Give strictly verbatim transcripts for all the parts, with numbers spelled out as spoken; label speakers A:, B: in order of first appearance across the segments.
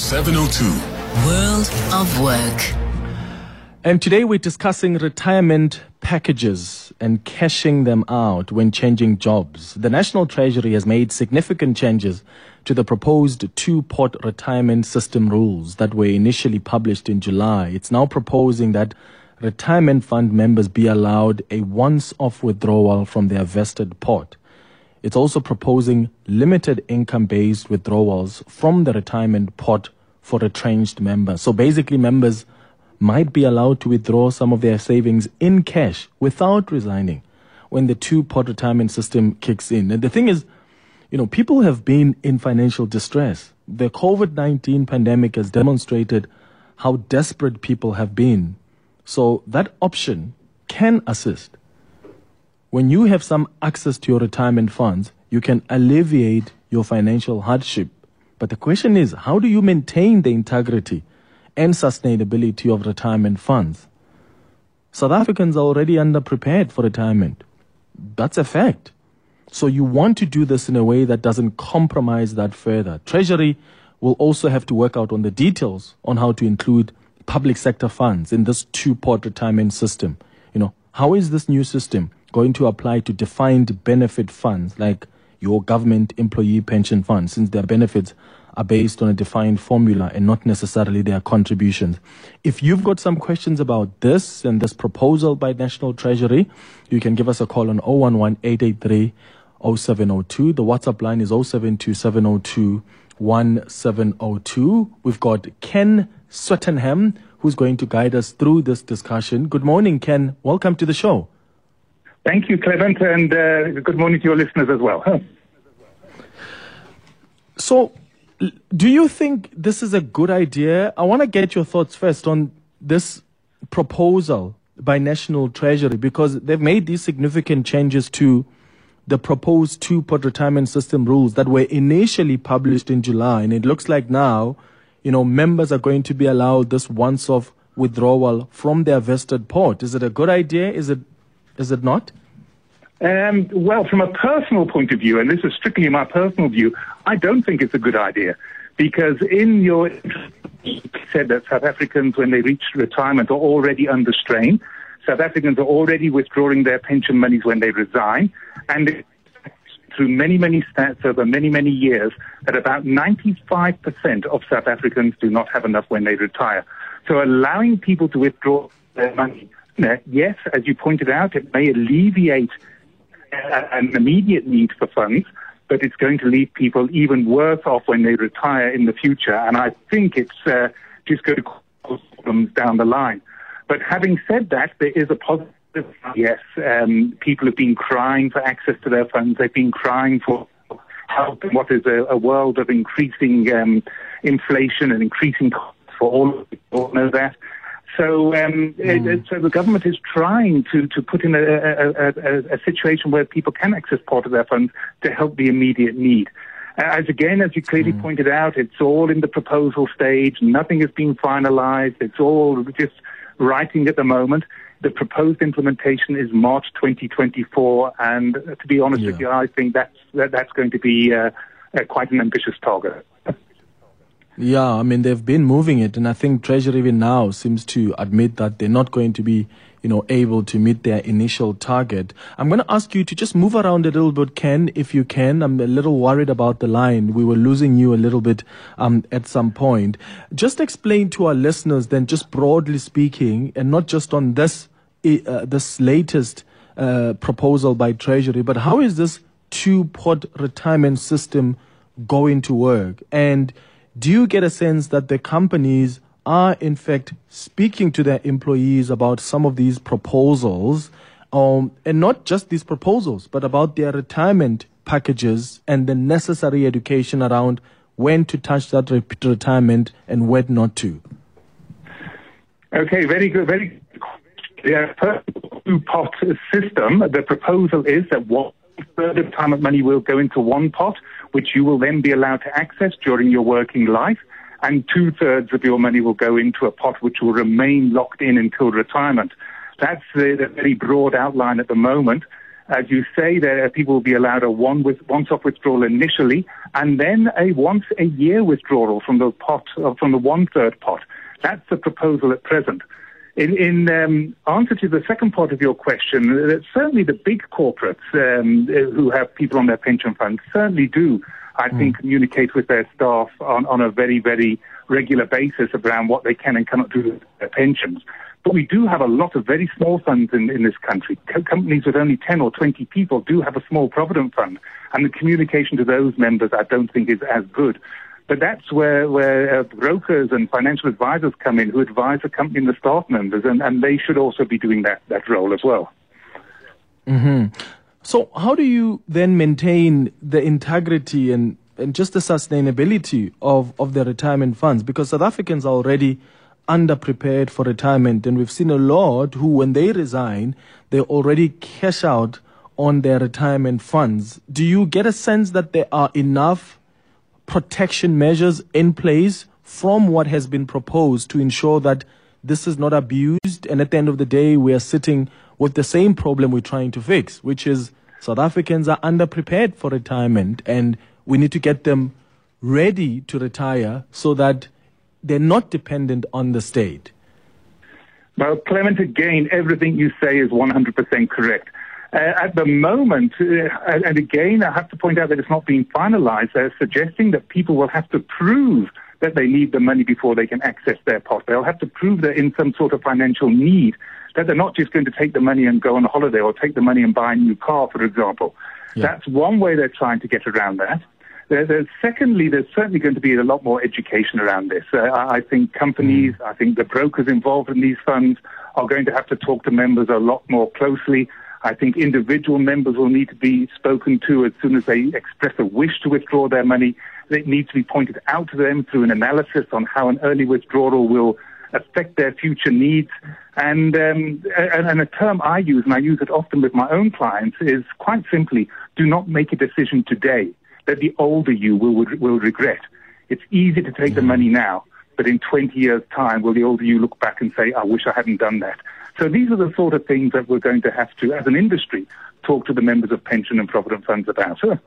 A: seven oh two.
B: World of Work.
C: And today we're discussing retirement packages and cashing them out when changing jobs. The National Treasury has made significant changes to the proposed two-pot retirement system rules that were initially published in July. It's now proposing that retirement fund members be allowed a once-off withdrawal from their vested pot. It's also proposing limited income-based withdrawals from the retirement pot for retrenched members. So basically, members might be allowed to withdraw some of their savings in cash without resigning when the two-pot retirement system kicks in. And the thing is, you know, people have been in financial distress. The COVID nineteen pandemic has demonstrated how desperate people have been. So that option can assist. When you have some access to your retirement funds, you can alleviate your financial hardship. But the question is, how do you maintain the integrity and sustainability of retirement funds? South Africans are already underprepared for retirement. That's a fact. So you want to do this in a way that doesn't compromise that further. Treasury will also have to work out on the details on how to include public sector funds in this two-pot retirement system. You know, how is this new system going to apply to defined benefit funds like your government employee pension fund, since their benefits are based on a defined formula and not necessarily their contributions? If you've got some questions about this and this proposal by National Treasury, you can give us a call on zero one one, eight eight three, zero seven zero two. The WhatsApp line is zero seven two seven zero two one seven zero two. We've got Ken Swettenham, who's going to guide us through this discussion. Good morning, Ken. Welcome to the show.
D: Thank you, Clement, and uh, good morning to your listeners as well.
C: So, do you think this is a good idea? I want to get your thoughts first on this proposal by National Treasury, because they've made these significant changes to the proposed two-pot retirement system rules that were initially published in July. And it looks like now, you know, members are going to be allowed this once-off withdrawal from their vested pot. Is it a good idea? Is it, is it not?
D: Um, well, from a personal point of view, and this is strictly my personal view, I don't think it's a good idea, because in your you said that South Africans, when they reach retirement, are already under strain. South Africans are already withdrawing their pension monies when they resign, and through many, many stats over many, many years, that about ninety-five percent of South Africans do not have enough when they retire. So allowing people to withdraw their money, yes, as you pointed out, it may alleviate an immediate need for funds, but it's going to leave people even worse off when they retire in the future. And I think it's uh, just going to cause problems down the line. But having said that, there is a positive. Yes, um, people have been crying for access to their funds. They've been crying for help in what is a, a world of increasing um, inflation and increasing costs for all of people. Know that. So, um, mm. it, so the government is trying to, to put in a, a, a, a situation where people can access part of their funds to help the immediate need. As again, as you clearly mm. pointed out, it's all in the proposal stage. Nothing has been finalized. It's all just writing at the moment. The proposed implementation is March twenty twenty-four, and to be honest yeah. with you, I think that's that, that's going to be uh, uh, quite an ambitious target.
C: Yeah, I mean, they've been moving it, and I think Treasury even now seems to admit that they're not going to be, you know, able to meet their initial target. I'm going to ask you to just move around a little bit, Ken, if you can. I'm a little worried about the line. We were losing you a little bit um, at some point. Just explain to our listeners then, just broadly speaking, and not just on this uh, this latest uh, proposal by Treasury, but how is this two-pot retirement system going to work? And do you get a sense that the companies are, in fact, speaking to their employees about some of these proposals, um, and not just these proposals, but about their retirement packages and the necessary education around when to touch that re- retirement and when not to?
D: Okay, very good. Very good. Yeah, two-pot system. The proposal is that one third of retirement money will go into one pot, which you will then be allowed to access during your working life, and two-thirds of your money will go into a pot which will remain locked in until retirement. That's the, the very broad outline at the moment. As you say, there people will be allowed a one with once-off withdrawal initially, and then a once-a-year withdrawal from the pot, uh, from the one-third pot. That's the proposal at present. In, in um, answer to the second part of your question, uh, certainly the big corporates um, who have people on their pension funds certainly do, I mm. think, communicate with their staff on, on a very, very regular basis around what they can and cannot do with their pensions. But we do have a lot of very small funds in, in this country. Co- companies with only ten or twenty people do have a small provident fund, and the communication to those members I don't think is as good. But that's where, where uh, brokers and financial advisors come in who advise the company and the staff members, and, and they should also be doing that, that role as well.
C: Mm-hmm. So how do you then maintain the integrity and, and just the sustainability of, of the retirement funds? Because South Africans are already underprepared for retirement, and we've seen a lot who, when they resign, they already cash out on their retirement funds. Do you get a sense that there are enough protection measures in place from what has been proposed to ensure that this is not abused, and at the end of the day we are sitting with the same problem we're trying to fix, which is South Africans are underprepared for retirement, and we need to get them ready to retire so that they're not dependent on the state?
D: Well, Clement, again, everything you say is one hundred percent correct. Uh, at the moment, uh, and again, I have to point out that it's not being finalized, they're suggesting that people will have to prove that they need the money before they can access their pot. They'll have to prove they're in some sort of financial need, that they're not just going to take the money and go on a holiday or take the money and buy a new car, for example. Yeah. That's one way they're trying to get around that. There, there's, secondly, there's certainly going to be a lot more education around this. Uh, I, I think companies, I think the brokers involved in these funds are going to have to talk to members a lot more closely. I think individual members will need to be spoken to as soon as they express a wish to withdraw their money. It needs to be pointed out to them through an analysis on how an early withdrawal will affect their future needs. And, um, and, and a term I use, and I use it often with my own clients, is quite simply, do not make a decision today that the older you will, will regret. It's easy to take the money now, but in twenty years' time, will the older you look back and say, I wish I hadn't done that? So these are the sort of things that we're going to have to, as an industry, talk to the members of pension and provident funds about. Sure.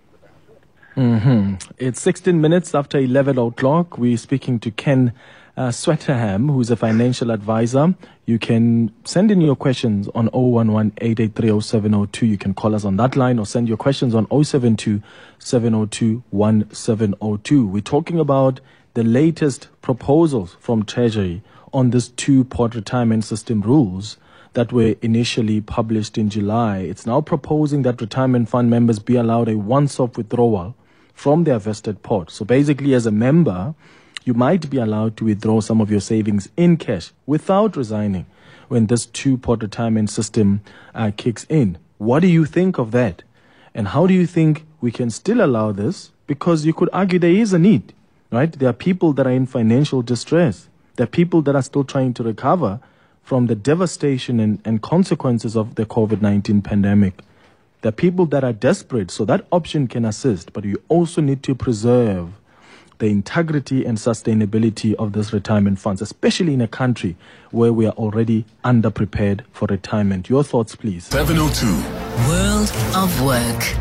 C: Mm-hmm. It's sixteen minutes after eleven o'clock. We're speaking to Ken uh, Swettenham, who's a financial advisor. You can send in your questions on zero one one, eight eight three, zero seven zero two. You can call us on that line or send your questions on zero seven two, seven zero two, one seven zero two. We're talking about the latest proposals from Treasury on this two-pot retirement system rules that were initially published in July. It's now proposing that retirement fund members be allowed a once-off withdrawal from their vested pot. So basically, as a member, you might be allowed to withdraw some of your savings in cash without resigning when this two-pot retirement system uh, kicks in. What do you think of that? And how do you think we can still allow this? Because you could argue there is a need, right? There are people that are in financial distress. There are people that are still trying to recover from the devastation and, and consequences of the COVID nineteen pandemic. There are people that are desperate, so that option can assist, but you also need to preserve the integrity and sustainability of these retirement funds, especially in a country where we are already underprepared for retirement. Your thoughts, please.
B: seven oh two. World of Work.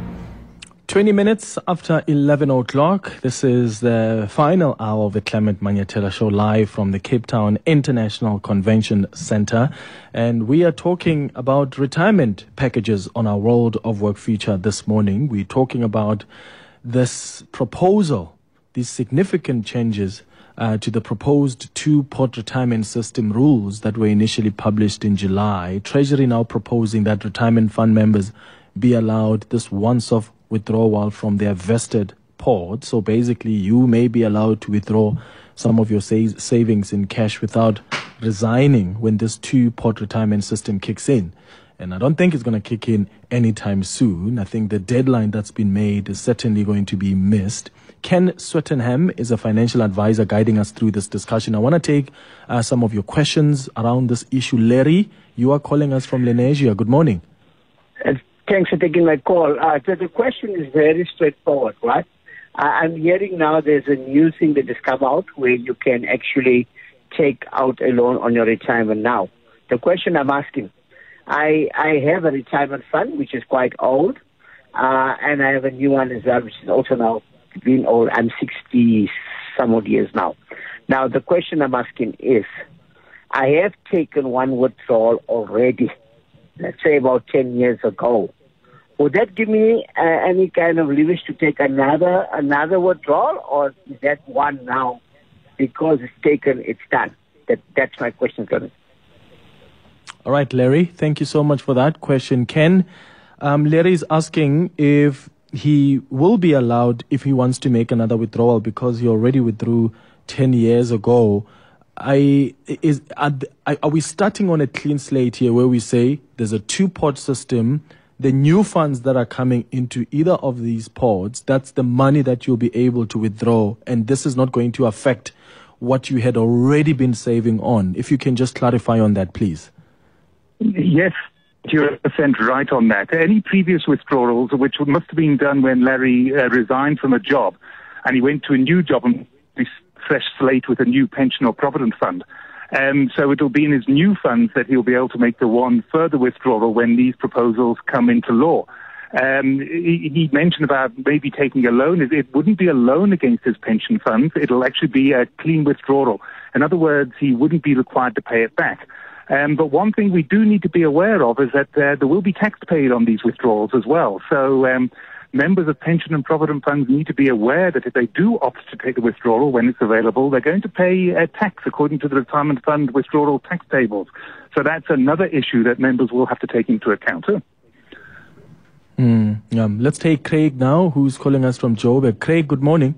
C: twenty minutes after eleven o'clock. This is the final hour of the Clement Manyetela Show, live from the Cape Town International Convention Center. And we are talking about retirement packages on our World of Work feature this morning. We're talking about this proposal, these significant changes uh, to the proposed two-pot retirement system rules that were initially published in July. Treasury now proposing that retirement fund members be allowed this once-off withdrawal from their vested pot. So basically, you may be allowed to withdraw some of your sa- savings in cash without resigning when this two-pot retirement system kicks in. And I don't think it's going to kick in anytime soon. I think the deadline that's been made is certainly going to be missed. Ken Swettenham is a financial advisor guiding us through this discussion. I want to take uh, some of your questions around this issue. Larry, you are calling us from Lenasia. Good morning.
A: Uh, thanks for taking my call. Uh, so the question is very straightforward, right? Uh, I'm hearing now there's a new thing that has come out where you can actually take out a loan on your retirement now. The question I'm asking, I I have a retirement fund which is quite old, uh, and I have a new one as well, which is also now being old. I'm sixty some odd years now. Now the question I'm asking is, I have taken one withdrawal already, let's say about ten years ago. Would that give me uh, any kind of leverage to take another another withdrawal, or is that one now because it's taken, it's done? That that's my question, Clement.
C: All right, Larry, thank you so much for that question. Ken, um, Larry is asking if he will be allowed if he wants to make another withdrawal because he already withdrew ten years ago. I is are, are we starting on a clean slate here where we say there's a two-pot system? The new funds that are coming into either of these pods, that's the money that you'll be able to withdraw, and this is not going to affect what you had already been saving on. If you can just clarify on that, please.
D: Yes, you're one hundred percent right on that. Any previous withdrawals, which must have been done when Larry uh, resigned from a job and he went to a new job and fresh slate with a new pension or provident fund. Um, so it'll be in his new funds that he'll be able to make the one further withdrawal when these proposals come into law. Um, he, he mentioned about maybe taking a loan. It, it wouldn't be a loan against his pension funds. It'll actually be a clean withdrawal. In other words, he wouldn't be required to pay it back. Um, but one thing we do need to be aware of is that uh, there will be tax paid on these withdrawals as well. So um, members of pension and provident funds need to be aware that if they do opt to take the withdrawal when it's available, they're going to pay uh, tax according to the retirement fund withdrawal tax tables. So that's another issue that members will have to take into account too.
C: Mm, um, let's take Craig now, who's calling us from Joburg. Craig, good morning.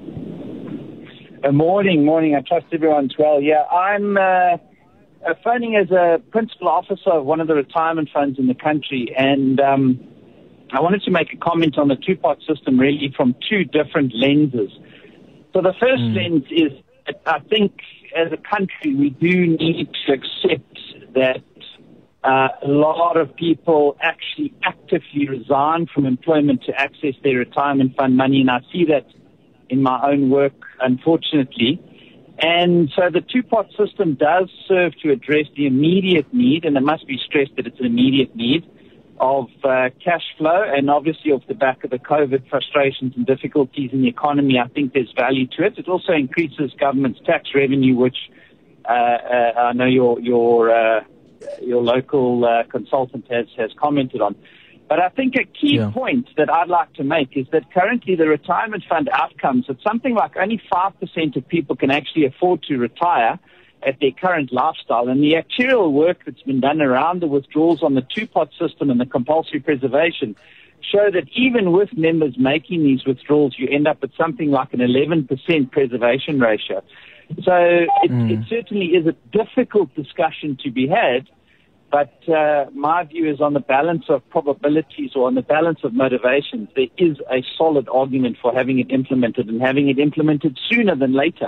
E: Uh, morning, morning. I trust everyone's well. Yeah, I'm uh, uh, phoning as a principal officer of one of the retirement funds in the country, and um, I wanted to make a comment on the two-pot system really from two different lenses. So the first mm. lens is, I think as a country we do need to accept that uh, a lot of people actually actively resign from employment to access their retirement fund money, and I see that in my own work, unfortunately. And so the two-pot system does serve to address the immediate need, and it must be stressed that it's an immediate need, of uh, cash flow, and obviously off the back of the COVID frustrations and difficulties in the economy, I think there's value to it. It also increases government's tax revenue, which uh, uh, I know your your uh, your local uh, consultant has, has commented on. But I think a key yeah. point that I'd like to make is that currently the retirement fund outcomes, it's something like only five percent of people can actually afford to retire at their current lifestyle. And the actuarial work that's been done around the withdrawals on the two-pot system and the compulsory preservation show that even with members making these withdrawals, you end up at something like an eleven percent preservation ratio. So it, mm. it certainly is a difficult discussion to be had, but uh, my view is on the balance of probabilities or on the balance of motivations, there is a solid argument for having it implemented and having it implemented sooner than later.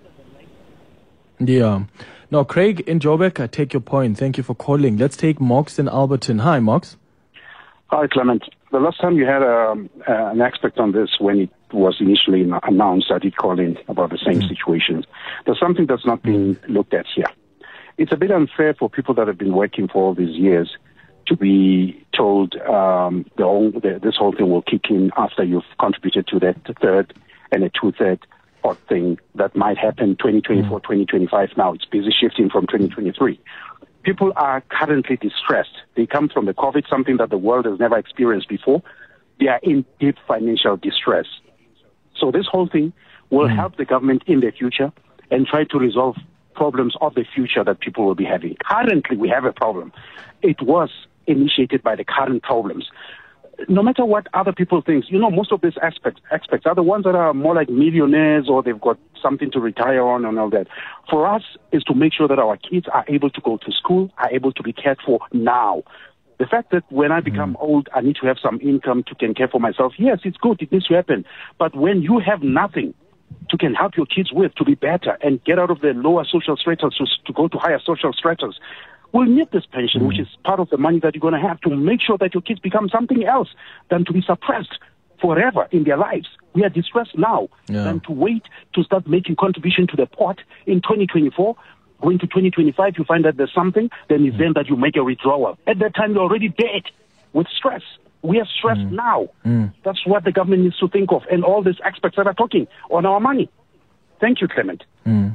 C: Yeah. Now, Craig in Joburg, I take your point. Thank you for calling. Let's take Mox in Alberton. Hi, Mox.
F: Hi, Clement. The last time you had um, uh, an expert on this when it was initially announced, I did call in about the same mm. situation. There's something that's not being looked at here. It's a bit unfair for people that have been working for all these years to be told um, the whole, the, this whole thing will kick in after you've contributed to that third and a two-third odd thing that might happen twenty twenty-four, mm. twenty twenty-five now. It's busy shifting from twenty twenty-three. People are currently distressed. They come from the COVID, something that the world has never experienced before. They are in deep financial distress. So this whole thing will mm. help the government in the future and try to resolve problems of the future that people will be having. Currently, we have a problem. It was initiated by the current problems. No matter what other people think, you know, most of these aspects, aspects are the ones that are more like millionaires or they've got something to retire on and all that. For us is to make sure that our kids are able to go to school, are able to be cared for now. The fact that when I become mm. old, I need to have some income to can care for myself, yes, it's good, it needs to happen. But when you have nothing to can help your kids with to be better and get out of the lower social stratus to, to go to higher social stratus, we'll need this pension, mm. which is part of the money that you're going to have to make sure that your kids become something else than to be suppressed forever in their lives. We are distressed now yeah. than to wait to start making contribution to the pot in twenty twenty-four Going to twenty twenty-five, you find that there's something, then it's then that you make a withdrawal. At that time, you're already dead with stress. We are stressed mm. now. Mm. That's what the government needs to think of, and all these experts that are talking on our money. Thank you, Clement.
C: Mm.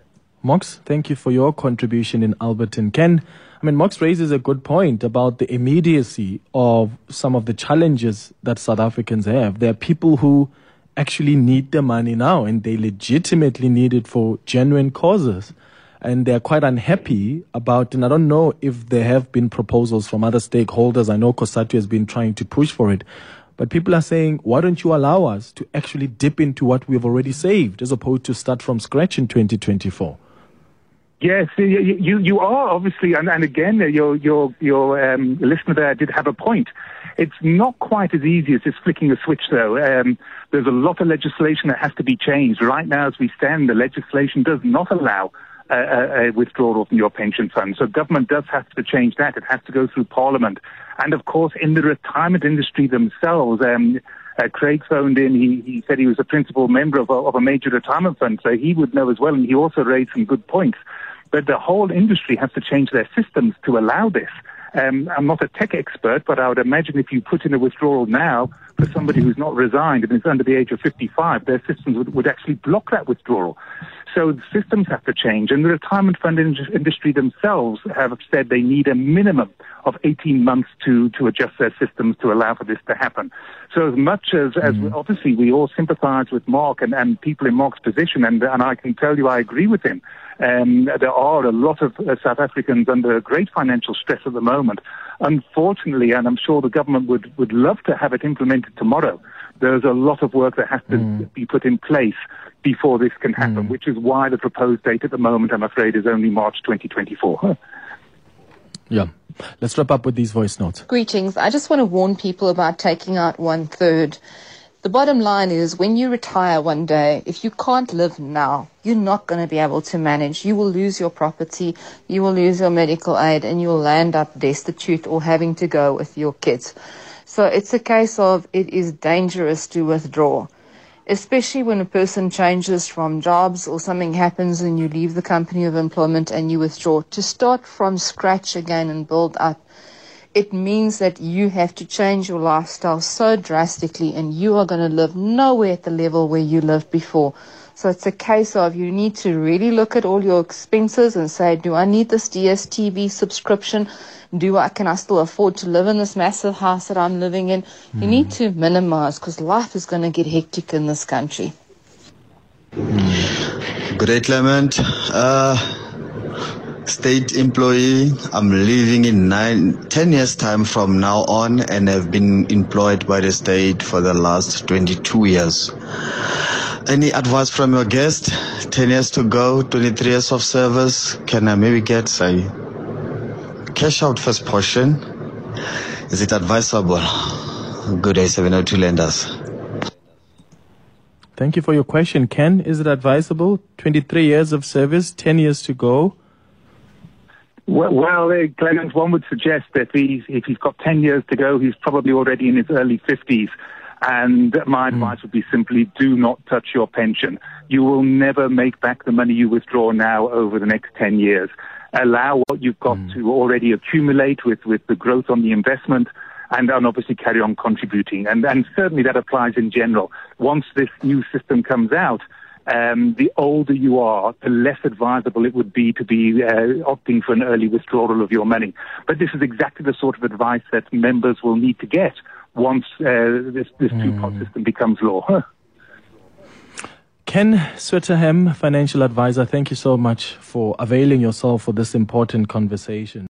C: Mox, thank you for your contribution in Alberton. Ken, I mean, Mox raises a good point about the immediacy of some of the challenges that South Africans have. There are people who actually need the money now, and they legitimately need it for genuine causes. And they're quite unhappy about, and I don't know if there have been proposals from other stakeholders. I know COSATU has been trying to push for it. But people are saying, why don't you allow us to actually dip into what we've already saved as opposed to start from scratch in twenty twenty-four?
D: Yes, you, you, you are obviously, and, and again, your, your, your um, listener there did have a point. It's not quite as easy as just flicking a switch, though. Um, there's a lot of legislation that has to be changed. Right now, as we stand, the legislation does not allow a, a, a withdrawal from your pension fund. So government does have to change that. It has to go through Parliament. And, of course, in the retirement industry themselves, um, uh, Craig phoned in. He, he said he was a principal member of a, of a major retirement fund, so he would know as well, and he also raised some good points. But the whole industry has to change their systems to allow this. Um, I'm not a tech expert, but I would imagine if you put in a withdrawal now for somebody who's not resigned and is under the age of fifty-five, their systems would, would actually block that withdrawal. So the systems have to change, and the retirement fund in- industry themselves have said they need a minimum of eighteen months to, to adjust their systems to allow for this to happen. So as much as, mm-hmm. as obviously we all sympathize with Mark and, and people in Mark's position, and, and I can tell you I agree with him, um, there are a lot of uh, South Africans under great financial stress at the moment. Unfortunately, and I'm sure the government would, would love to have it implemented tomorrow, there's a lot of work that has to mm. be put in place before this can happen, mm. which is why the proposed date at the moment, I'm afraid, is only March twenty twenty-four.
C: Yeah. Let's wrap up with these voice notes.
G: Greetings. I just want to warn people about taking out one third. The bottom line is when you retire one day, if you can't live now, you're not going to be able to manage. You will lose your property, you will lose your medical aid, and you will land up destitute or having to go with your kids. So it's a case of it is dangerous to withdraw, especially when a person changes from jobs or something happens and you leave the company of employment and you withdraw. To start from scratch again and build up, it means that you have to change your lifestyle so drastically and you are going to live nowhere at the level where you lived before. So it's a case of you need to really look at all your expenses and say, do I need this D S T V subscription? Do I, can I still afford to live in this massive house that I'm living in? Mm. You need to minimize because life is going to get hectic in this country.
H: Mm. Good day, Clement. Uh, state employee. I'm leaving in nine, ten years time from now on, and I've been employed by the state for the last twenty-two years. Any advice from your guest? ten years to go, twenty-three years of service. Can I maybe get, say, cash out first portion? Is it advisable? Good day, seven oh two lenders.
C: Thank you for your question. Ken, is it advisable? twenty-three years of service, ten years to go.
D: Well, well uh, Clement, one would suggest that he's, if he's got ten years to go, he's probably already in his early fifties. And my mm. advice would be simply do not touch your pension. You will never make back the money you withdraw now over the next ten years. Allow what you've got mm. to already accumulate with, with the growth on the investment, and, and obviously carry on contributing. And, and certainly that applies in general. Once this new system comes out, um, the older you are, the less advisable it would be to be uh, opting for an early withdrawal of your money. But this is exactly the sort of advice that members will need to get once uh, this, this mm. two-pot system becomes law.
C: Ken Swetterham, financial advisor, thank you so much for availing yourself for this important conversation.